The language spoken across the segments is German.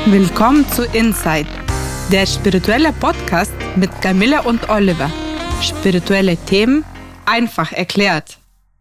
Willkommen zu Inside, der spirituelle Podcast mit Camilla und Oliver. Spirituelle Themen einfach erklärt.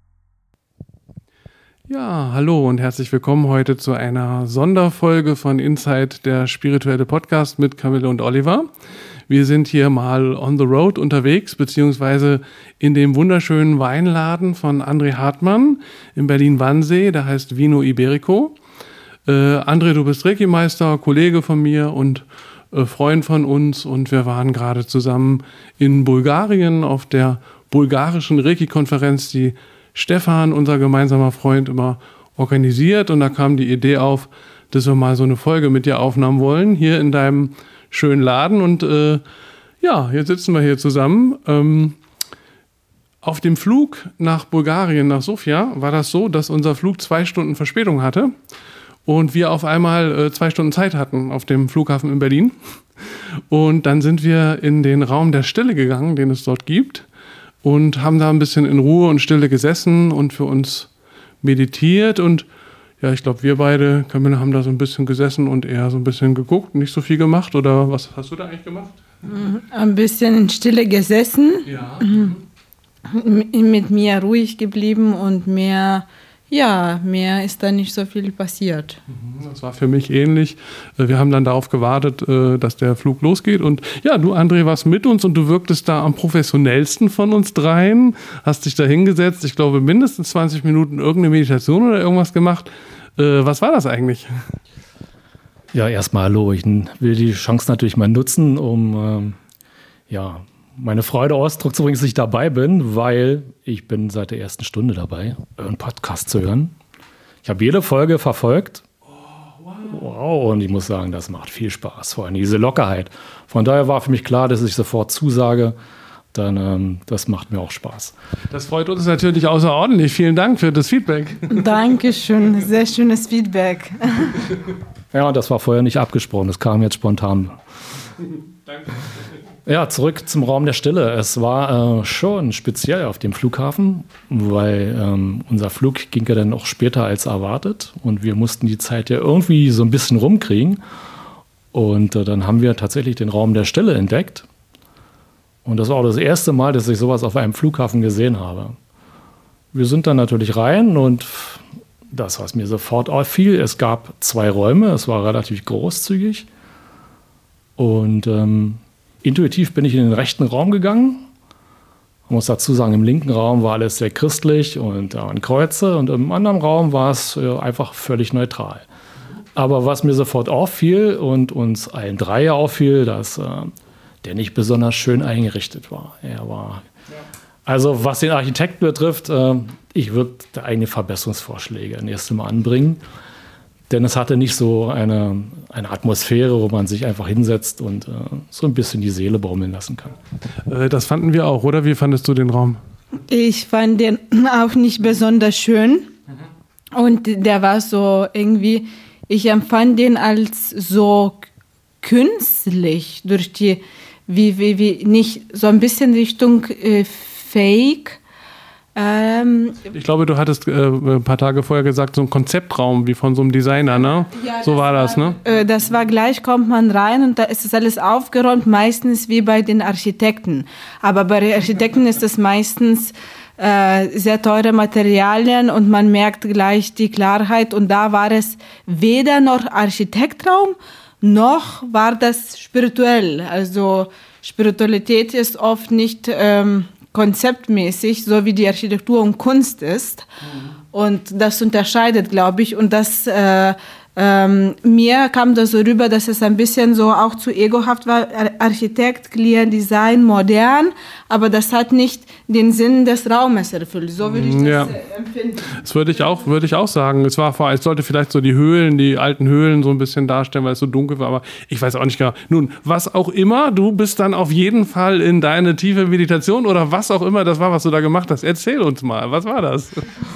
Ja, hallo und herzlich willkommen heute zu einer Sonderfolge von Inside, der spirituelle Podcast mit Camilla und Oliver. Wir sind hier mal on the road unterwegs, beziehungsweise in dem wunderschönen Weinladen von André Hartmann in Berlin-Wannsee, der heißt Vino Iberico. André, du bist Reiki-Meister, Kollege von mir und Freund von uns, und wir waren gerade zusammen in Bulgarien auf der bulgarischen Reiki-Konferenz, die Stefan, unser gemeinsamer Freund, immer organisiert, und da kam die Idee auf, dass wir mal so eine Folge mit dir aufnehmen wollen, hier in deinem schönen Laden, und jetzt sitzen wir hier zusammen. Auf dem Flug nach Bulgarien, nach Sofia, war das so, dass unser Flug 2 Stunden Verspätung hatte und wir auf einmal 2 Stunden Zeit hatten auf dem Flughafen in Berlin. Und dann sind wir in den Raum der Stille gegangen, den es dort gibt, und haben da ein bisschen in Ruhe und Stille gesessen und für uns meditiert. Und ja, ich glaube, wir beide, Camilla, haben da so ein bisschen gesessen und eher so ein bisschen geguckt, nicht so viel gemacht. Oder was hast du da eigentlich gemacht? Ein bisschen in Stille gesessen, Ja. Mit mir ruhig geblieben und mehr ist da nicht so viel passiert. Das war für mich ähnlich. Wir haben dann darauf gewartet, dass der Flug losgeht. Und ja, du, André, warst mit uns und du wirktest da am professionellsten von uns dreien. Hast dich da hingesetzt, ich glaube, mindestens 20 Minuten irgendeine Meditation oder irgendwas gemacht. Was war das eigentlich? Ja, erstmal hallo. Ich will die Chance natürlich mal nutzen, um meine Freude Ausdruck zu bringen, dass ich dabei bin, weil ich bin seit der ersten Stunde dabei, euren Podcast zu hören. Ich habe jede Folge verfolgt. Wow, und ich muss sagen, das macht viel Spaß, vor allem diese Lockerheit. Von daher war für mich klar, dass ich sofort zusage, dann das macht mir auch Spaß. Das freut uns natürlich außerordentlich. Vielen Dank für das Feedback. Dankeschön, sehr schönes Feedback. Ja, das war vorher nicht abgesprochen, das kam jetzt spontan. Danke. Ja, zurück zum Raum der Stille. Es war schon speziell auf dem Flughafen, weil unser Flug ging ja dann auch später als erwartet und wir mussten die Zeit ja irgendwie so ein bisschen rumkriegen. Und dann haben wir tatsächlich den Raum der Stille entdeckt. Und das war auch das erste Mal, dass ich sowas auf einem Flughafen gesehen habe. Wir sind dann natürlich rein, und das, was mir sofort auffiel, es gab 2 Räume, es war relativ großzügig. Und intuitiv bin ich in den rechten Raum gegangen. Man muss dazu sagen, im linken Raum war alles sehr christlich und da waren Kreuze, und im anderen Raum war es einfach völlig neutral. Aber was mir sofort auffiel und uns allen 3 auffiel, dass der nicht besonders schön eingerichtet war. Also was den Architekten betrifft, ich würde da eigene Verbesserungsvorschläge nächstes Mal anbringen. Denn es hatte nicht so eine Atmosphäre, wo man sich einfach hinsetzt und so ein bisschen die Seele baumeln lassen kann. Das fanden wir auch, oder? Wie fandest du den Raum? Ich fand den auch nicht besonders schön. Und der war so irgendwie, ich empfand den als so künstlich, durch die, wie nicht so ein bisschen Richtung Fake. Ich glaube, du hattest ein paar Tage vorher gesagt, so ein Konzeptraum wie von so einem Designer, ne? Ja, so war das, ne? Das war gleich, kommt man rein und da ist das alles aufgeräumt, meistens wie bei den Architekten. Aber bei den Architekten ist es meistens sehr teure Materialien und man merkt gleich die Klarheit, und da war es weder noch Architektraum, noch war das spirituell. Also Spiritualität ist oft nicht konzeptmäßig, so wie die Architektur und Kunst ist. Und das unterscheidet, glaube ich. Und das mir kam das so rüber, dass es ein bisschen so auch zu egohaft war. Architekt, clear, Design, modern, aber das hat nicht den Sinn des Raumes erfüllt. So würde ich das empfinden. Das würde ich auch sagen. Es sollte vielleicht so die alten Höhlen so ein bisschen darstellen, weil es so dunkel war, aber ich weiß auch nicht genau. Nun, was auch immer, du bist dann auf jeden Fall in deine tiefe Meditation oder was auch immer das war, was du da gemacht hast. Erzähl uns mal, was war das?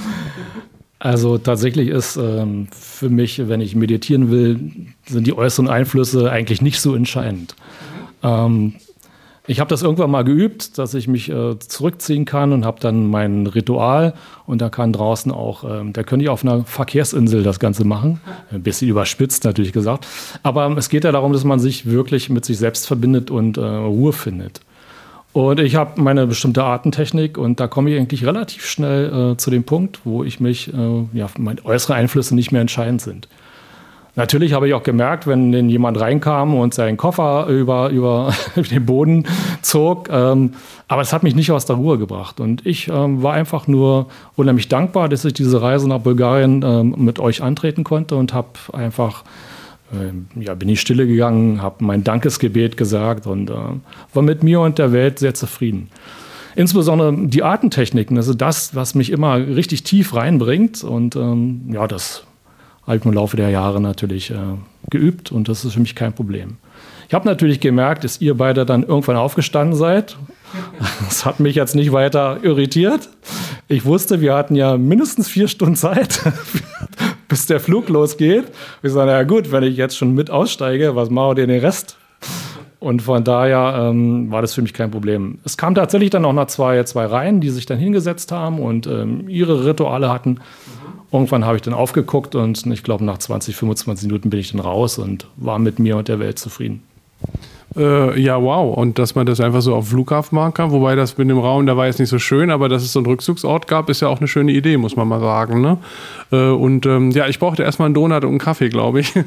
Also tatsächlich ist für mich, wenn ich meditieren will, sind die äußeren Einflüsse eigentlich nicht so entscheidend. Ich habe das irgendwann mal geübt, dass ich mich zurückziehen kann und habe dann mein Ritual. Und da kann draußen auch, da könnte ich auf einer Verkehrsinsel das Ganze machen. Ein bisschen überspitzt natürlich gesagt. Aber es geht ja darum, dass man sich wirklich mit sich selbst verbindet und Ruhe findet. Und ich habe meine bestimmte Atemtechnik und da komme ich eigentlich relativ schnell zu dem Punkt, wo ich mich, meine äußeren Einflüsse nicht mehr entscheidend sind. Natürlich habe ich auch gemerkt, wenn denn jemand reinkam und seinen Koffer über den Boden zog, aber es hat mich nicht aus der Ruhe gebracht. Und ich war einfach nur unheimlich dankbar, dass ich diese Reise nach Bulgarien mit euch antreten konnte und habe einfach, bin ich stille gegangen, habe mein Dankesgebet gesagt und war mit mir und der Welt sehr zufrieden. Insbesondere die Atemtechniken, also das, was mich immer richtig tief reinbringt und das habe ich im Laufe der Jahre natürlich geübt und das ist für mich kein Problem. Ich habe natürlich gemerkt, dass ihr beide dann irgendwann aufgestanden seid. Das hat mich jetzt nicht weiter irritiert. Ich wusste, wir hatten ja mindestens 4 Stunden Zeit, bis der Flug losgeht. Ich sage, na gut, wenn ich jetzt schon mit aussteige, was mache ich denn den Rest? Und von daher war das für mich kein Problem. Es kam tatsächlich dann auch noch zwei Reihen, die sich dann hingesetzt haben und ihre Rituale hatten. Irgendwann habe ich dann aufgeguckt und ich glaube, nach 20, 25 Minuten bin ich dann raus und war mit mir und der Welt zufrieden. Ja, wow. Und dass man das einfach so auf dem Flughafen machen kann, wobei das mit dem Raum, da war jetzt nicht so schön, aber dass es so einen Rückzugsort gab, ist ja auch eine schöne Idee, muss man mal sagen. Ne? Ich brauchte erstmal einen Donut und einen Kaffee, glaube ich.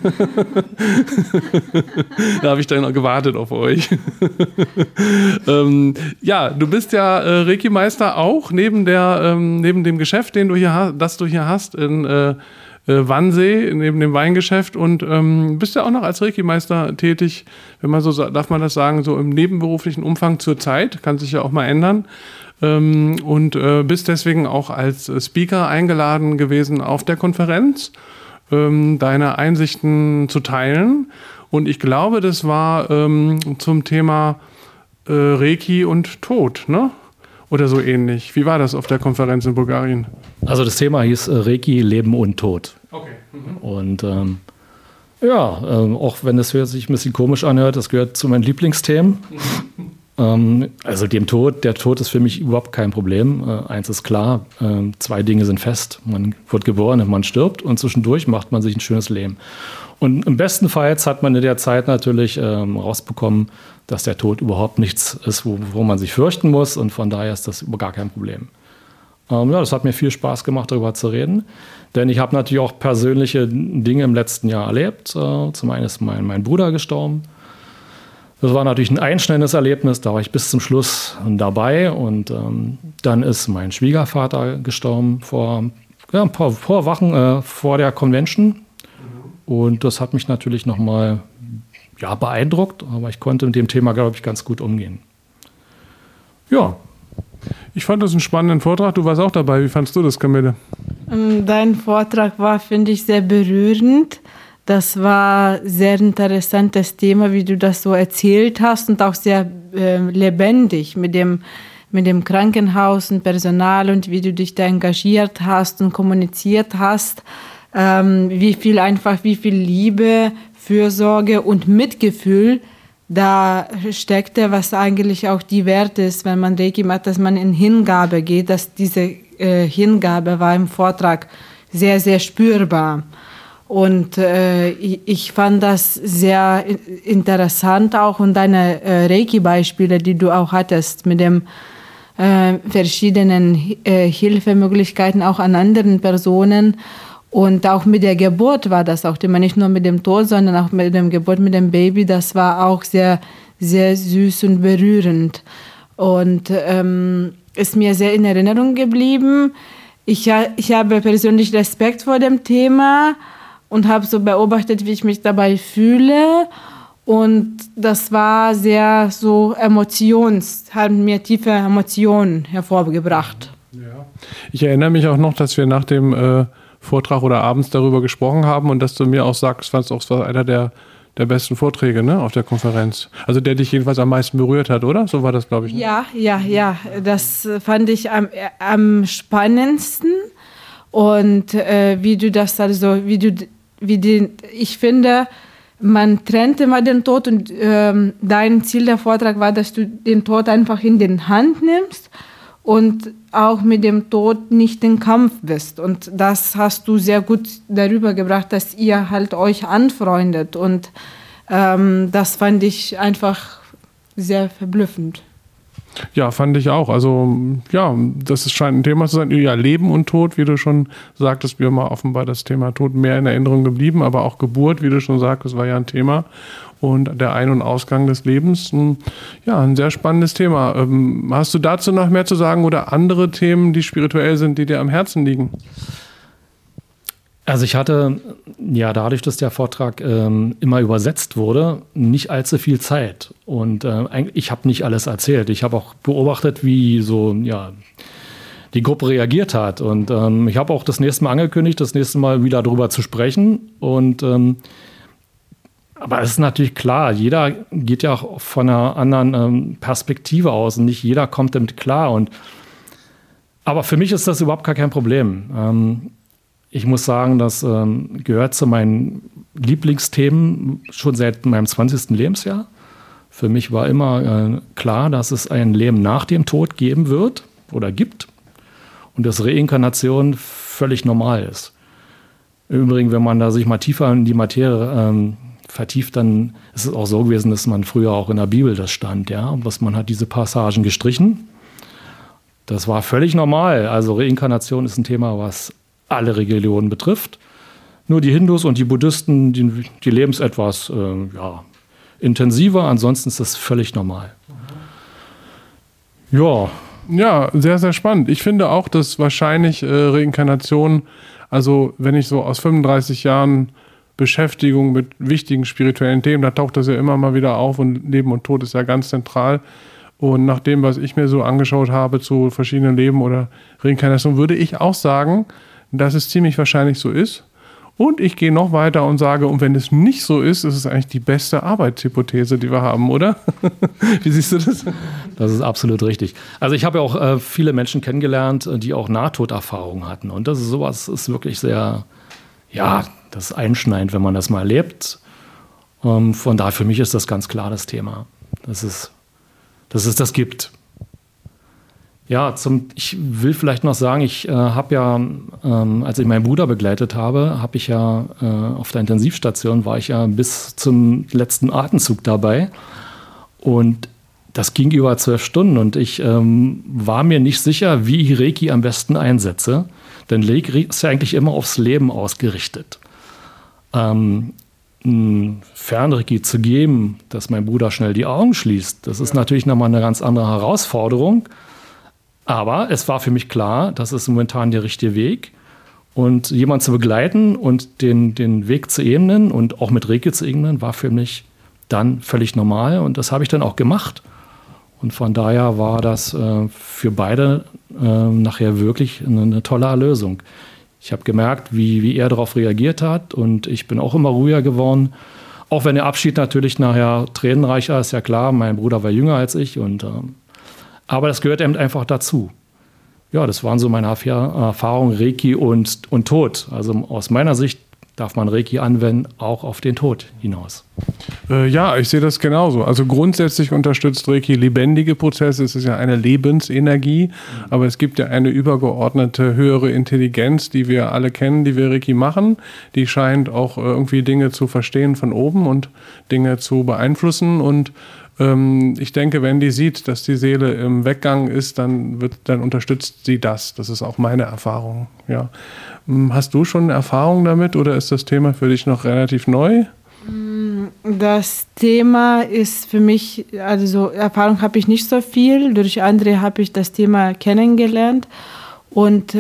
Da habe ich dann noch gewartet auf euch. Du bist ja Reiki-Meister auch, neben dem Geschäft, das du hier hast in Wannsee, neben dem Weingeschäft und bist ja auch noch als Reiki-Meister tätig, wenn man so, darf man das sagen, so im nebenberuflichen Umfang zur Zeit, kann sich ja auch mal ändern bist deswegen auch als Speaker eingeladen gewesen auf der Konferenz, deine Einsichten zu teilen und ich glaube, das war zum Thema Reiki und Tod, ne? Oder so ähnlich. Wie war das auf der Konferenz in Bulgarien? Also das Thema hieß Reiki, Leben und Tod. Okay. Und auch wenn das sich ein bisschen komisch anhört, das gehört zu meinen Lieblingsthemen. Also der Tod ist für mich überhaupt kein Problem. Eins ist klar, 2 Dinge sind fest. Man wird geboren und man stirbt und zwischendurch macht man sich ein schönes Leben. Und im besten Fall hat man in der Zeit natürlich rausbekommen, dass der Tod überhaupt nichts ist, wo man sich fürchten muss. Und von daher ist das gar kein Problem. Das hat mir viel Spaß gemacht, darüber zu reden. Denn ich habe natürlich auch persönliche Dinge im letzten Jahr erlebt. Zum einen ist mein Bruder gestorben. Das war natürlich ein einschneidendes Erlebnis. Da war ich bis zum Schluss dabei. Und dann ist mein Schwiegervater gestorben vor ein paar Wochen vor der Convention. Und das hat mich natürlich nochmal beeindruckt, aber ich konnte mit dem Thema, glaube ich, ganz gut umgehen. Ja. Ich fand das einen spannenden Vortrag. Du warst auch dabei. Wie fandst du das, Camille? Dein Vortrag war, finde ich, sehr berührend. Das war ein sehr interessantes Thema, wie du das so erzählt hast und auch sehr lebendig mit dem Krankenhaus und Personal und wie du dich da engagiert hast und kommuniziert hast. Wie viel Liebe, Fürsorge und Mitgefühl da steckte, was eigentlich auch die Wert ist, wenn man Reiki macht, dass man in Hingabe geht, dass diese Hingabe war im Vortrag sehr, sehr spürbar. Und ich fand das sehr interessant auch und deine Reiki-Beispiele, die du auch hattest mit dem verschiedenen Hilfemöglichkeiten auch an anderen Personen. Und auch mit der Geburt war das auch immer, nicht nur mit dem Tod, sondern auch mit der Geburt mit dem Baby. Das war auch sehr, sehr süß und berührend. Und ist mir sehr in Erinnerung geblieben. Ich habe persönlich Respekt vor dem Thema und habe so beobachtet, wie ich mich dabei fühle. Und das war sehr so hat mir tiefe Emotionen hervorgebracht. Ja. Ich erinnere mich auch noch, dass wir nach dem Vortrag oder abends darüber gesprochen haben und dass du mir auch sagst, fandst auch, es war einer der besten Vorträge, ne, auf der Konferenz. Also der dich jedenfalls am meisten berührt hat, oder? So war das, glaube ich. Ne? Ja. Das fand ich am spannendsten. Und wie du das also, ich finde, man trennt immer den Tod und dein Ziel der Vortrag war, dass du den Tod einfach in den Hand nimmst und auch mit dem Tod nicht in Kampf bist. Und das hast du sehr gut darüber gebracht, dass ihr halt euch anfreundet. Und das fand ich einfach sehr verblüffend. Ja, fand ich auch. Also ja, das scheint ein Thema zu sein. Ja, Leben und Tod, wie du schon sagtest, mir mal offenbar das Thema Tod mehr in Erinnerung geblieben, aber auch Geburt, wie du schon sagtest, war ja ein Thema. Und der Ein- und Ausgang des Lebens, ja, ein sehr spannendes Thema. Hast du dazu noch mehr zu sagen oder andere Themen, die spirituell sind, die dir am Herzen liegen? Also ich hatte, ja, dadurch, dass der Vortrag immer übersetzt wurde, nicht allzu viel Zeit. Und ich habe nicht alles erzählt. Ich habe auch beobachtet, wie so, ja, die Gruppe reagiert hat. Und ich habe auch das nächste Mal angekündigt, das nächste Mal wieder darüber zu sprechen. Und aber es ist natürlich klar, jeder geht ja auch von einer anderen Perspektive aus und nicht jeder kommt damit klar. Aber für mich ist das überhaupt gar kein Problem. Ich muss sagen, das gehört zu meinen Lieblingsthemen schon seit meinem 20. Lebensjahr. Für mich war immer klar, dass es ein Leben nach dem Tod geben wird oder gibt und dass Reinkarnation völlig normal ist. Im Übrigen, wenn man da sich mal tiefer in die Materie vertieft, dann ist es auch so gewesen, dass man früher auch in der Bibel das stand, ja, und man hat diese Passagen gestrichen. Das war völlig normal. Also Reinkarnation ist ein Thema, was alle Religionen betrifft. Nur die Hindus und die Buddhisten, die leben es etwas intensiver. Ansonsten ist das völlig normal. Ja. Ja, sehr, sehr spannend. Ich finde auch, dass wahrscheinlich Reinkarnation, also wenn ich so aus 35 Jahren Beschäftigung mit wichtigen spirituellen Themen, da taucht das ja immer mal wieder auf und Leben und Tod ist ja ganz zentral. Und nach dem, was ich mir so angeschaut habe zu verschiedenen Leben oder Reinkarnation, würde ich auch sagen, dass es ziemlich wahrscheinlich so ist. Und ich gehe noch weiter und sage, und wenn es nicht so ist, ist es eigentlich die beste Arbeitshypothese, die wir haben, oder? Wie siehst du das? Das ist absolut richtig. Also ich habe ja auch viele Menschen kennengelernt, die auch Nahtoderfahrungen hatten. Und das ist sowas, ist wirklich sehr, ja, das ist einschneidend, wenn man das mal erlebt. Von daher, für mich ist das ganz klar das Thema, dass es das gibt. Ja, ich will vielleicht noch sagen, ich habe ja, als ich meinen Bruder begleitet habe, habe ich ja auf der Intensivstation, war ich ja bis zum letzten Atemzug dabei. Und das ging über 12 Stunden und ich war mir nicht sicher, wie ich Reiki am besten einsetze. Denn Reiki ist ja eigentlich immer aufs Leben ausgerichtet. Fernreiki zu geben, dass mein Bruder schnell die Augen schließt, das ist natürlich nochmal eine ganz andere Herausforderung. Aber es war für mich klar, das ist momentan der richtige Weg. Und jemanden zu begleiten und den Weg zu ebnen und auch mit Reiki zu ebnen, war für mich dann völlig normal. Und das habe ich dann auch gemacht. Und von daher war das für beide nachher wirklich eine tolle Erlösung. Ich habe gemerkt, wie er darauf reagiert hat. Und ich bin auch immer ruhiger geworden. Auch wenn der Abschied natürlich nachher tränenreicher ist, ja klar. Mein Bruder war jünger als ich. Aber das gehört eben einfach dazu. Ja, das waren so meine Erfahrungen, Reiki und Tod. Also aus meiner Sicht darf man Reiki anwenden, auch auf den Tod hinaus. Ja, ich sehe das genauso. Also grundsätzlich unterstützt Reiki lebendige Prozesse. Es ist ja eine Lebensenergie, aber es gibt ja eine übergeordnete höhere Intelligenz, die wir alle kennen, die wir Reiki machen. Die scheint auch irgendwie Dinge zu verstehen von oben und Dinge zu beeinflussen. Und ich denke, wenn die sieht, dass die Seele im Weggang ist, dann unterstützt sie das. Das ist auch meine Erfahrung. Ja. Hast du schon Erfahrung damit oder ist das Thema für dich noch relativ neu? Das Thema ist für mich, also Erfahrung habe ich nicht so viel. Durch andere habe ich das Thema kennengelernt. Und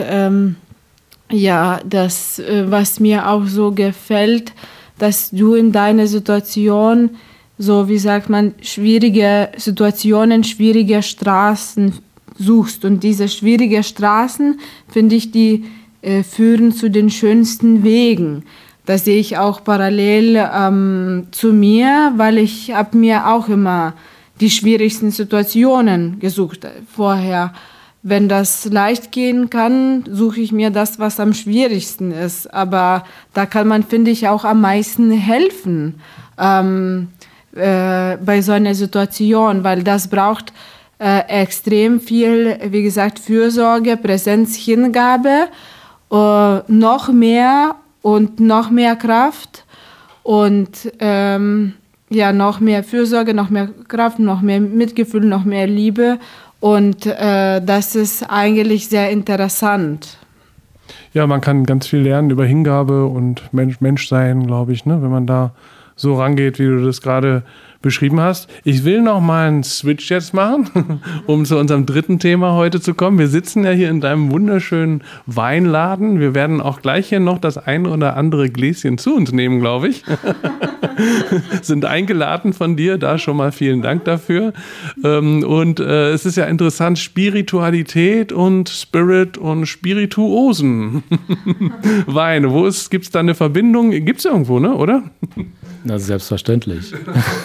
das, was mir auch so gefällt, dass du in deiner Situation so, wie sagt man, schwierige Situationen, schwierige Straßen suchst. Und diese schwierigen Straßen, finde ich, die führen zu den schönsten Wegen. Das sehe ich auch parallel zu mir, weil ich habe mir auch immer die schwierigsten Situationen gesucht vorher. Wenn das leicht gehen kann, suche ich mir das, was am schwierigsten ist. Aber da kann man, finde ich, auch am meisten helfen. bei so einer Situation, weil das braucht extrem viel, wie gesagt, Fürsorge, Präsenz, Hingabe, noch mehr und noch mehr Kraft und noch mehr Fürsorge, noch mehr Kraft, noch mehr Mitgefühl, noch mehr Liebe und das ist eigentlich sehr interessant. Ja, man kann ganz viel lernen über Hingabe und Menschsein, glaube ich, ne? Wenn man da so rangeht, wie du das gerade beschrieben hast. Ich will noch mal einen Switch jetzt machen, um zu unserem dritten Thema heute zu kommen. Wir sitzen ja hier in deinem wunderschönen Weinladen. Wir werden auch gleich hier noch das ein oder andere Gläschen zu uns nehmen, glaube ich. Sind eingeladen von dir, da schon mal vielen Dank dafür. Und es ist ja interessant, Spiritualität und Spirit und Spirituosen. Weine, gibt es da eine Verbindung? Gibt es irgendwo, ne, oder? Na, selbstverständlich.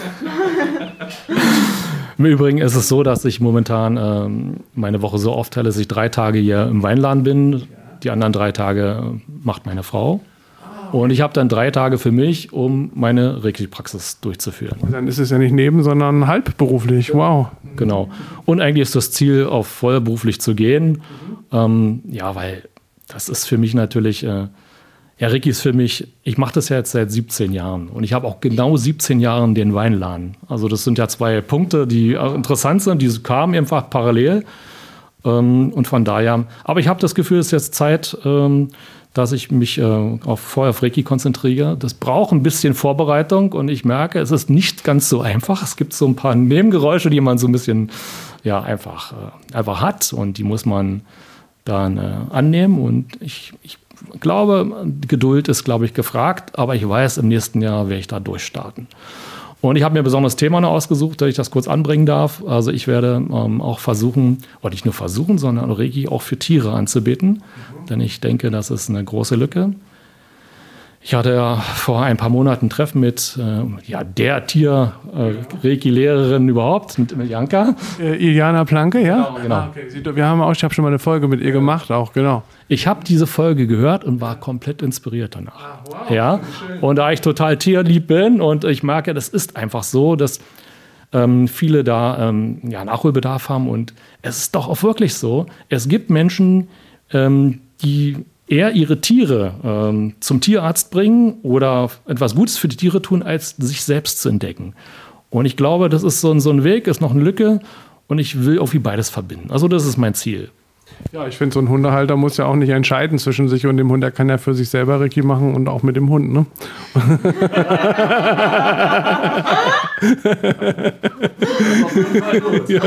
Im Übrigen ist es so, dass ich momentan meine Woche so aufteile, dass ich 3 Tage hier im Weinladen bin. Die anderen 3 Tage macht meine Frau. Und ich habe dann 3 Tage für mich, um meine Reiki-Praxis durchzuführen. Dann ist es ja nicht sondern halbberuflich. Wow. Genau. Und eigentlich ist das Ziel, auf vollberuflich zu gehen. Weil das ist für mich natürlich... Reiki ist für mich, ich mache das ja jetzt seit 17 Jahren und ich habe auch genau 17 Jahre den Weinladen. Also das sind ja 2 Punkte, die interessant sind, die kamen einfach parallel und von daher, aber ich habe das Gefühl, es ist jetzt Zeit, dass ich mich auf Reiki konzentriere. Das braucht ein bisschen Vorbereitung und ich merke, es ist nicht ganz so einfach. Es gibt so ein paar Nebengeräusche, die man so ein bisschen einfach hat und die muss man dann annehmen und ich glaube, Geduld ist, gefragt, aber ich weiß, im nächsten Jahr werde ich da durchstarten. Und ich habe mir ein besonderes Thema noch ausgesucht, dass ich das kurz anbringen darf. Also ich werde auch versuchen, oder nicht nur versuchen, sondern Reiki auch für Tiere anzubieten, denn ich denke, das ist eine große Lücke. Ich hatte ja vor ein paar Monaten ein Treffen mit der Tier-Reiki-Lehrerin überhaupt, mit Janka. Iliana Planke, ja? Genau. Okay. Ich habe schon mal eine Folge mit ihr gemacht, auch, genau. Ich habe diese Folge gehört und war komplett inspiriert danach. Wow, ja, und da ich total tierlieb bin und ich merke, das ist einfach so, dass viele da Nachholbedarf haben und es ist doch auch wirklich so, es gibt Menschen, die eher ihre Tiere zum Tierarzt bringen oder etwas Gutes für die Tiere tun, als sich selbst zu entdecken. Und ich glaube, das ist so ein Weg, ist noch eine Lücke und ich will irgendwie beides verbinden. Also das ist mein Ziel. Ja, ich finde, so ein Hundehalter muss ja auch nicht entscheiden zwischen sich und dem Hund. Er kann ja für sich selber Reiki machen und auch mit dem Hund, ne? Ja.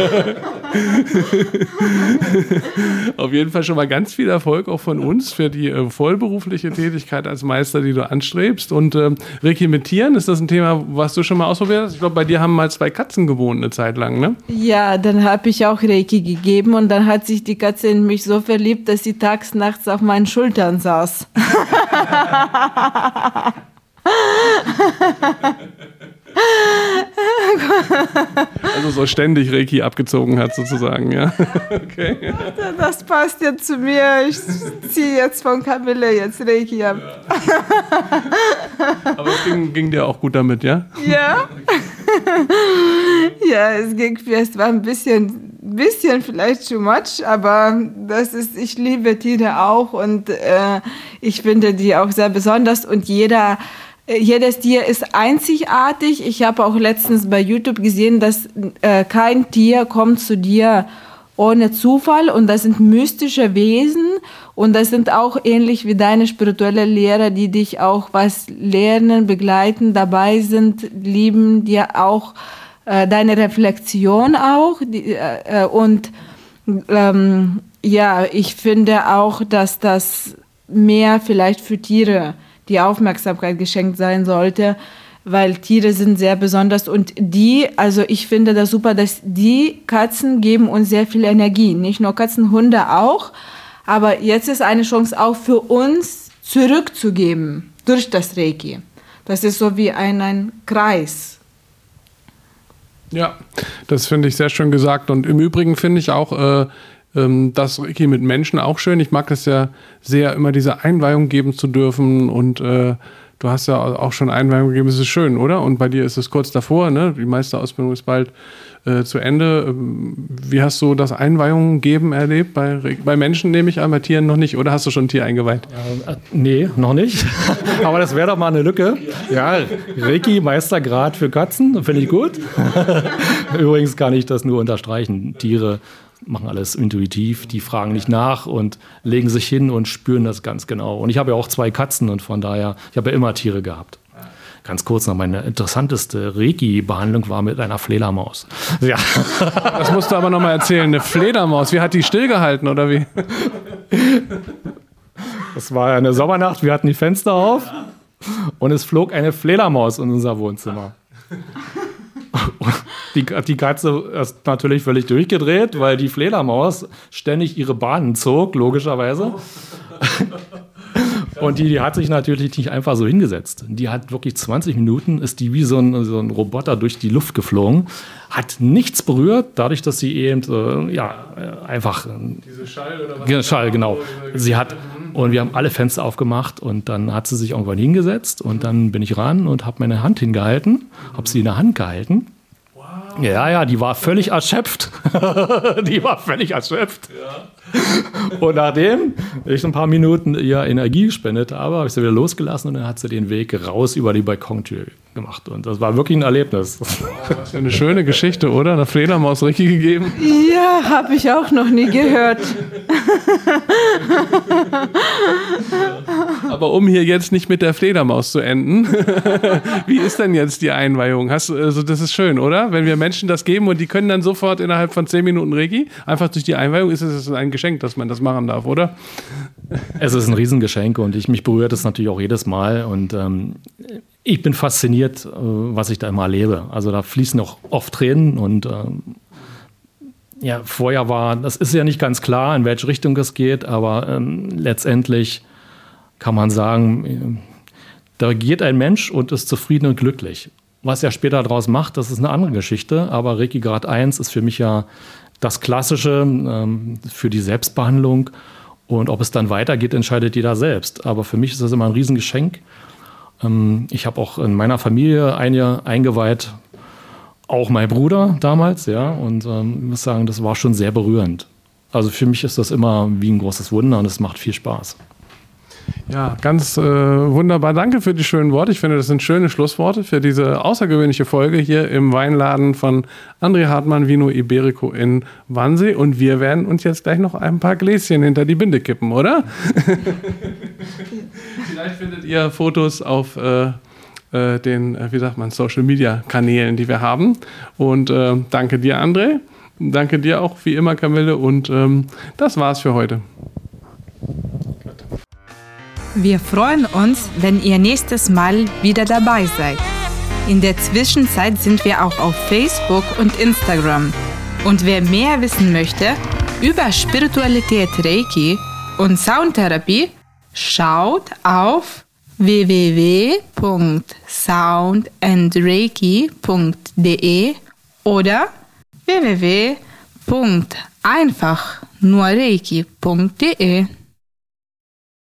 Auf jeden Fall schon mal ganz viel Erfolg auch von uns für die vollberufliche Tätigkeit als Meister, die du anstrebst. Und Reiki mit Tieren, ist das ein Thema, was du schon mal ausprobiert hast? Ich glaube, bei dir haben mal 2 Katzen gewohnt eine Zeit lang, ne? Ja, dann habe ich auch Reiki gegeben und dann hat sich die Katze in mich so verliebt, dass sie tags, nachts auf meinen Schultern saß. Also so ständig Reiki abgezogen hat sozusagen, ja. Okay. Das passt jetzt zu mir. Ich ziehe jetzt von Camille jetzt Reiki ab. Aber es ging dir auch gut damit, ja? Ja. Ja, es war ein bisschen vielleicht too much, aber ich liebe Tiere auch und ich finde die auch sehr besonders und jedes Tier ist einzigartig. Ich habe auch letztens bei YouTube gesehen, dass kein Tier kommt zu dir ohne Zufall und das sind mystische Wesen und das sind auch ähnlich wie deine spirituelle Lehrer, die dich auch was lernen, begleiten, dabei sind, lieben dir auch deine Reflexion auch ich finde auch, dass das mehr vielleicht für Tiere die Aufmerksamkeit geschenkt sein sollte, weil Tiere sind sehr besonders und ich finde das super, dass die Katzen geben uns sehr viel Energie, nicht nur Katzen, Hunde auch, aber jetzt ist eine Chance auch für uns zurückzugeben durch das Reiki. Das ist so wie ein Kreis. Ja, das finde ich sehr schön gesagt und im Übrigen finde ich auch das Reiki mit Menschen auch schön. Ich mag das ja sehr, immer diese Einweihung geben zu dürfen und Du hast ja auch schon Einweihung gegeben, es ist schön, oder? Und bei dir ist es kurz davor, ne? Die Meisterausbildung ist bald zu Ende. Wie hast du das Einweihungen geben erlebt? Bei Menschen nehme ich an, bei Tieren noch nicht. Oder hast du schon ein Tier eingeweiht? Nee, noch nicht. Aber das wäre doch mal eine Lücke. Ja, Reiki, Meistergrad für Katzen, finde ich gut. Übrigens kann ich das nur unterstreichen. Tiere machen alles intuitiv, die fragen nicht nach und legen sich hin und spüren das ganz genau. Und ich habe ja auch 2 Katzen und von daher, ich habe ja immer Tiere gehabt. Ganz kurz noch, meine interessanteste Reiki-Behandlung war mit einer Fledermaus. Ja. Das musst du aber noch mal erzählen. Eine Fledermaus, wie hat die stillgehalten oder wie? Das war eine Sommernacht, wir hatten die Fenster auf und es flog eine Fledermaus in unser Wohnzimmer. Die Katze ist natürlich völlig durchgedreht, weil die Fledermaus ständig ihre Bahnen zog, logischerweise. Und die hat sich natürlich nicht einfach so hingesetzt. Die hat wirklich 20 Minuten, ist die wie so ein Roboter durch die Luft geflogen, hat nichts berührt, dadurch, dass sie eben einfach... Diese Schall oder was? Schall, genau. Sie hat, und wir haben alle Fenster aufgemacht und dann hat sie sich irgendwann hingesetzt und dann bin ich ran und habe meine Hand hingehalten, habe sie in der Hand gehalten. Ja, die war völlig erschöpft. Und nachdem ich ein paar Minuten ihr Energie gespendet habe, habe ich sie wieder losgelassen und dann hat sie den Weg raus über die Balkontür gemacht. Und das war wirklich ein Erlebnis. Was für eine schöne Geschichte, oder? Eine Fledermaus Reiki gegeben? Ja, habe ich auch noch nie gehört. Aber um hier jetzt nicht mit der Fledermaus zu enden, wie ist denn jetzt die Einweihung? Also das ist schön, oder? Wenn wir Menschen das geben und die können dann sofort innerhalb von 10 Minuten Reiki, einfach durch die Einweihung, ist es ein Geschenk, dass man das machen darf, oder? Es ist ein Riesengeschenk und mich berührt es natürlich auch jedes Mal und ich bin fasziniert, was ich da immer erlebe. Also da fließen auch oft Tränen und vorher das ist ja nicht ganz klar, in welche Richtung es geht, aber letztendlich kann man sagen, da geht ein Mensch und ist zufrieden und glücklich. Was er später daraus macht, das ist eine andere Geschichte, aber Reiki Grad 1 ist für mich ja das Klassische für die Selbstbehandlung und ob es dann weitergeht, entscheidet jeder selbst. Aber für mich ist das immer ein Riesengeschenk. Ich habe auch in meiner Familie einige eingeweiht, auch mein Bruder damals, ja, und ich muss sagen, das war schon sehr berührend. Also für mich ist das immer wie ein großes Wunder und es macht viel Spaß. Ja, ganz wunderbar. Danke für die schönen Worte. Ich finde, das sind schöne Schlussworte für diese außergewöhnliche Folge hier im Weinladen von André Hartmann, Vino Iberico in Wannsee. Und wir werden uns jetzt gleich noch ein paar Gläschen hinter die Binde kippen, oder? Vielleicht findet ihr Fotos auf den, Social-Media-Kanälen, die wir haben. Und danke dir, André. Danke dir auch, wie immer, Camille. Und das war's für heute. Wir freuen uns, wenn ihr nächstes Mal wieder dabei seid. In der Zwischenzeit sind wir auch auf Facebook und Instagram. Und wer mehr wissen möchte über Spiritualität, Reiki und Soundtherapie, schaut auf www.soundandreiki.de oder www.einfachnurreiki.de.